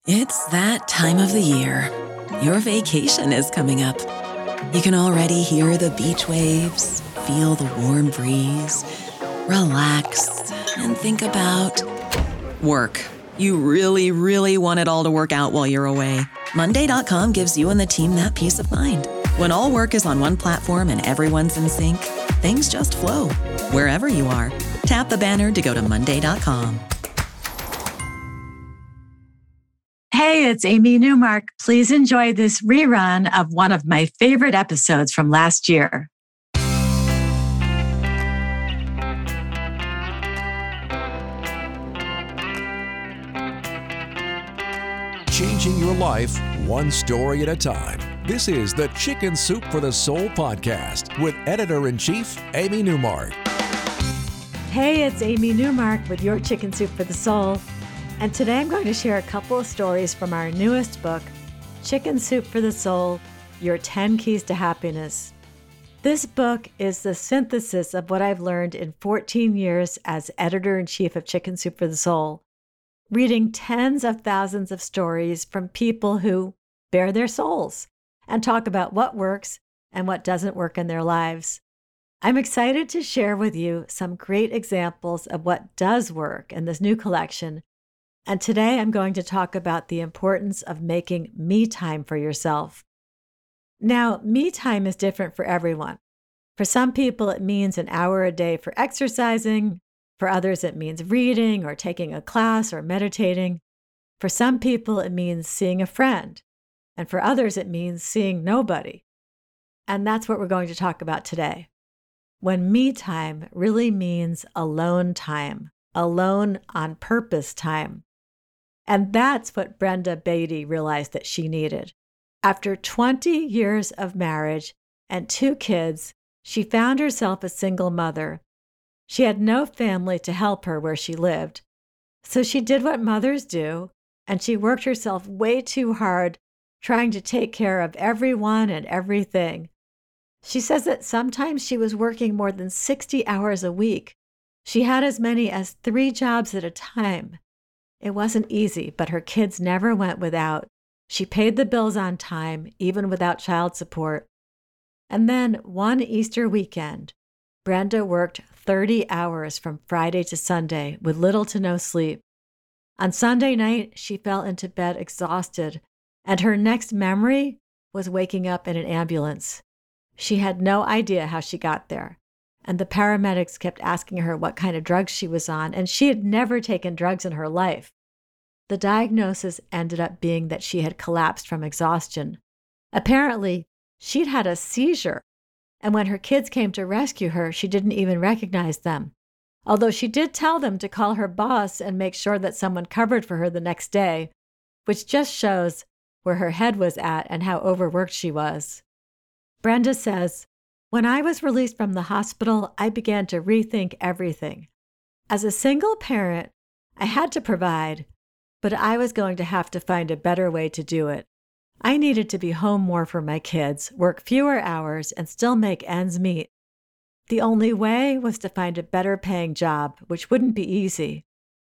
It's that time of the year. Your vacation is coming up. You can already hear the beach waves, feel the warm breeze, relax, and think about work. You really, really want it all to work out while you're away. Monday.com gives you and the team that peace of mind. When all work is on one platform and everyone's in sync, things just flow. Wherever you are, tap the banner to go to Monday.com. Hey, it's Amy Newmark. Please enjoy this rerun of one of my favorite episodes from last year. Changing your life one story at a time. This is the Chicken Soup for the Soul podcast with Editor-in-Chief Amy Newmark. Hey, it's Amy Newmark with your Chicken Soup for the Soul. And today I'm going to share a couple of stories from our newest book, Chicken Soup for the Soul, Your 10 Keys to Happiness. This book is the synthesis of what I've learned in 14 years as editor-in-chief of Chicken Soup for the Soul, reading tens of thousands of stories from people who bare their souls and talk about what works and what doesn't work in their lives. I'm excited to share with you some great examples of what does work in this new collection. And today I'm going to talk about the importance of making me time for yourself. Now, me time is different for everyone. For some people, it means an hour a day for exercising. For others, it means reading or taking a class or meditating. For some people, it means seeing a friend. And for others, it means seeing nobody. And that's what we're going to talk about today. When me time really means alone time, alone on purpose time. And that's what Brenda Beatty realized that she needed. After 20 years of marriage and 2 kids, she found herself a single mother. She had no family to help her where she lived. So she did what mothers do, and she worked herself way too hard trying to take care of everyone and everything. She says that sometimes she was working more than 60 hours a week. She had as many as 3 jobs at a time. It wasn't easy, but her kids never went without. She paid the bills on time, even without child support. And then one Easter weekend, Brenda worked 30 hours from Friday to Sunday with little to no sleep. On Sunday night, she fell into bed exhausted, and her next memory was waking up in an ambulance. She had no idea how she got there, and the paramedics kept asking her what kind of drugs she was on, and she had never taken drugs in her life. The diagnosis ended up being that she had collapsed from exhaustion. Apparently, she'd had a seizure, and when her kids came to rescue her, she didn't even recognize them. Although she did tell them to call her boss and make sure that someone covered for her the next day, which just shows where her head was at and how overworked she was. Brenda says, "When I was released from the hospital, I began to rethink everything. As a single parent, I had to provide, but I was going to have to find a better way to do it. I needed to be home more for my kids, work fewer hours, and still make ends meet. The only way was to find a better paying job, which wouldn't be easy.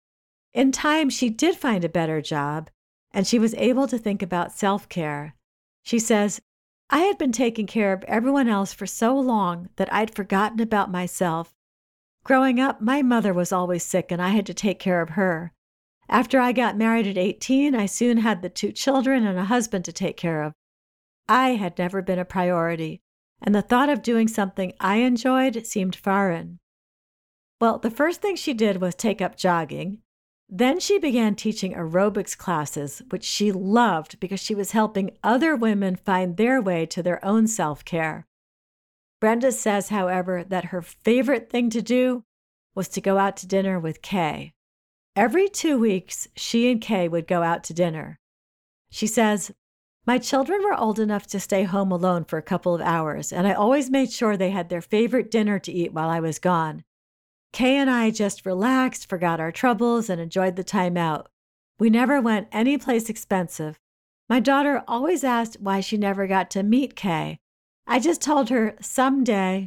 In time, she did find a better job, and she was able to think about self-care. She says, I had been taking care of everyone else for so long that I'd forgotten about myself. Growing up, my mother was always sick, and I had to take care of her. After I got married at 18, I soon had the 2 children and a husband to take care of. I had never been a priority, and the thought of doing something I enjoyed seemed foreign. Well, the first thing she did was take up jogging. Then she began teaching aerobics classes, which she loved because she was helping other women find their way to their own self-care. Brenda says, however, that her favorite thing to do was to go out to dinner with Kay. Every 2 weeks, she and Kay would go out to dinner. She says, my children were old enough to stay home alone for a couple of hours, and I always made sure they had their favorite dinner to eat while I was gone. Kay and I just relaxed, forgot our troubles, and enjoyed the time out. We never went any place expensive. My daughter always asked why she never got to meet Kay. I just told her someday.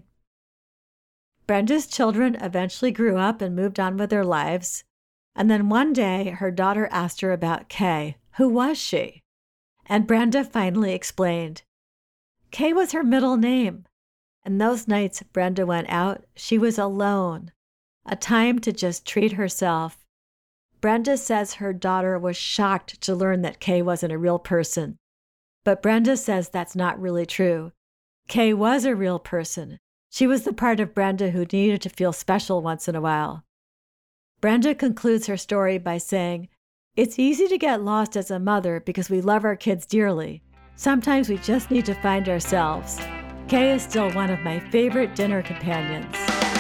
Brenda's children eventually grew up and moved on with their lives. And then one day, her daughter asked her about Kay, Who was she? And Brenda finally explained. Kay was her middle name. And those nights Brenda went out, she was alone. A time to just treat herself. Brenda says her daughter was shocked to learn that Kay wasn't a real person. But Brenda says that's not really true. Kay was a real person. She was the part of Brenda who needed to feel special once in a while. Brenda concludes her story by saying, "It's easy to get lost as a mother because we love our kids dearly. Sometimes we just need to find ourselves. Kay is still one of my favorite dinner companions."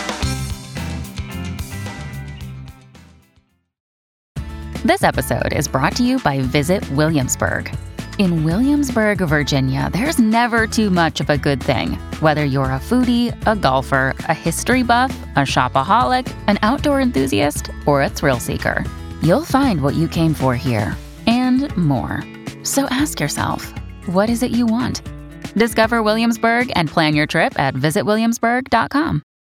This episode is brought to you by Visit Williamsburg. In Williamsburg, Virginia, there's never too much of a good thing. Whether you're a foodie, a golfer, a history buff, a shopaholic, an outdoor enthusiast, or a thrill seeker, you'll find what you came for here and more. So ask yourself, what is it you want? Discover Williamsburg and plan your trip at visitwilliamsburg.com.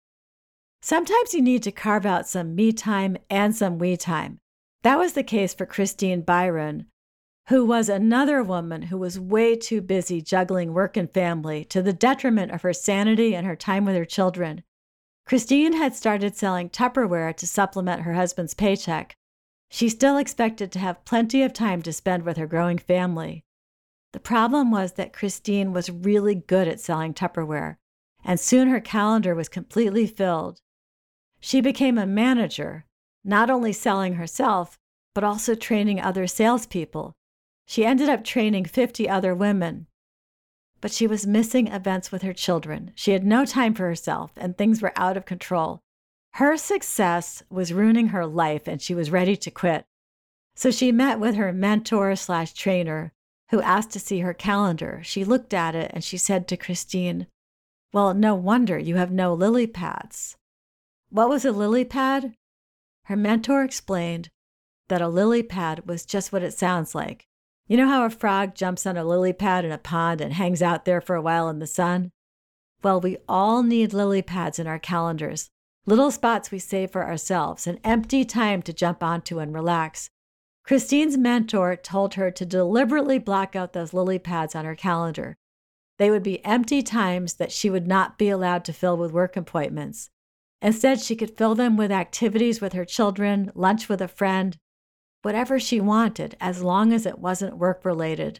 Sometimes you need to carve out some me time and some we time. That was the case for Christine Byron, who was another woman who was way too busy juggling work and family to the detriment of her sanity and her time with her children. Christine had started selling Tupperware to supplement her husband's paycheck. She still expected to have plenty of time to spend with her growing family. The problem was that Christine was really good at selling Tupperware, and soon her calendar was completely filled. She became a manager, not only selling herself, but also training other salespeople. She ended up training 50 other women. But she was missing events with her children. She had no time for herself, and things were out of control. Her success was ruining her life, and she was ready to quit. So she met with her mentor/trainer, who asked to see her calendar. She looked at it, and she said to Christine, "Well, no wonder you have no lily pads." What was a lily pad? Her mentor explained that a lily pad was just what it sounds like. You know how a frog jumps on a lily pad in a pond and hangs out there for a while in the sun? Well, we all need lily pads in our calendars, little spots we save for ourselves, an empty time to jump onto and relax. Christine's mentor told her to deliberately block out those lily pads on her calendar. They would be empty times that she would not be allowed to fill with work appointments. Instead, she could fill them with activities with her children, lunch with a friend, whatever she wanted, as long as it wasn't work-related.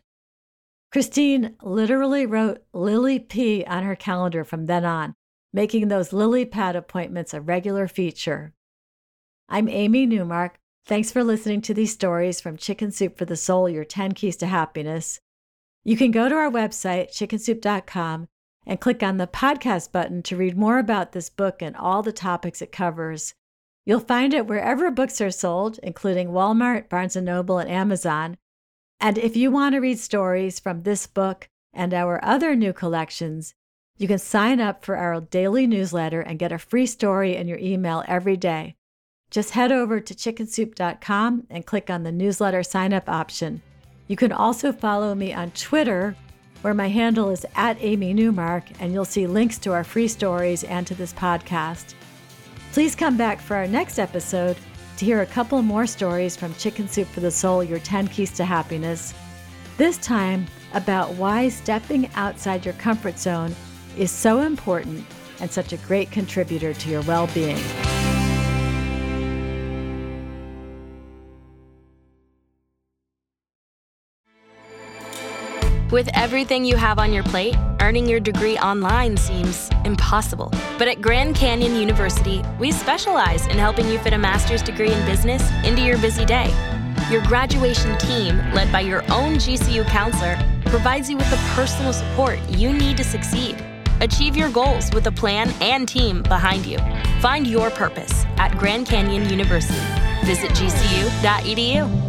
Christine literally wrote Lily P on her calendar from then on, making those lily pad appointments a regular feature. I'm Amy Newmark. Thanks for listening to these stories from Chicken Soup for the Soul, your 10 Keys to Happiness. You can go to our website, chickensoup.com, and click on the podcast button to read more about this book and all the topics it covers. You'll find it wherever books are sold, including Walmart, Barnes & Noble, and Amazon. And if you want to read stories from this book and our other new collections, you can sign up for our daily newsletter and get a free story in your email every day. Just head over to chickensoup.com and click on the newsletter sign-up option. You can also follow me on Twitter, where my handle is @AmyNewmark, and you'll see links to our free stories and to this podcast. Please come back for our next episode to hear a couple more stories from Chicken Soup for the Soul, your 10 Keys to Happiness. This time about why stepping outside your comfort zone is so important and such a great contributor to your well-being. With everything you have on your plate, earning your degree online seems impossible. But at Grand Canyon University, we specialize in helping you fit a master's degree in business into your busy day. Your graduation team, led by your own GCU counselor, provides you with the personal support you need to succeed. Achieve your goals with a plan and team behind you. Find your purpose at Grand Canyon University. Visit gcu.edu.